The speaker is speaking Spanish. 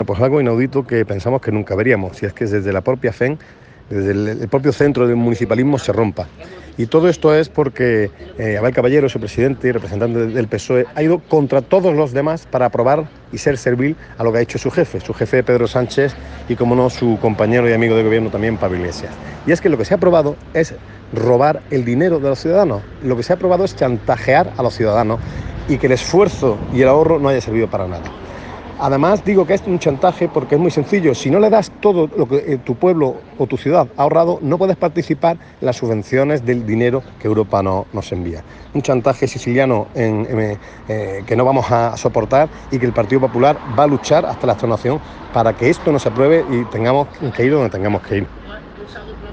Pues algo inaudito que pensamos que nunca veríamos, y es que desde la propia FEN, desde el propio centro del municipalismo se rompa. Y todo esto es porque Abel Caballero, su presidente y representante del PSOE, ha ido contra todos los demás para aprobar y ser servil a lo que ha hecho su jefe Pedro Sánchez, y como no, su compañero y amigo de gobierno también, Pablo Iglesias. Y es que lo que se ha aprobado es robar el dinero de los ciudadanos, lo que se ha aprobado es chantajear a los ciudadanos y que el esfuerzo y el ahorro no haya servido para nada. Además, digo que es un chantaje porque es muy sencillo. Si no le das todo lo que tu pueblo o tu ciudad ha ahorrado, no puedes participar en las subvenciones del dinero que Europa nos envía. Un chantaje siciliano que no vamos a soportar, y que el Partido Popular va a luchar hasta la extenuación para que esto no se apruebe y tengamos que ir donde tengamos que ir.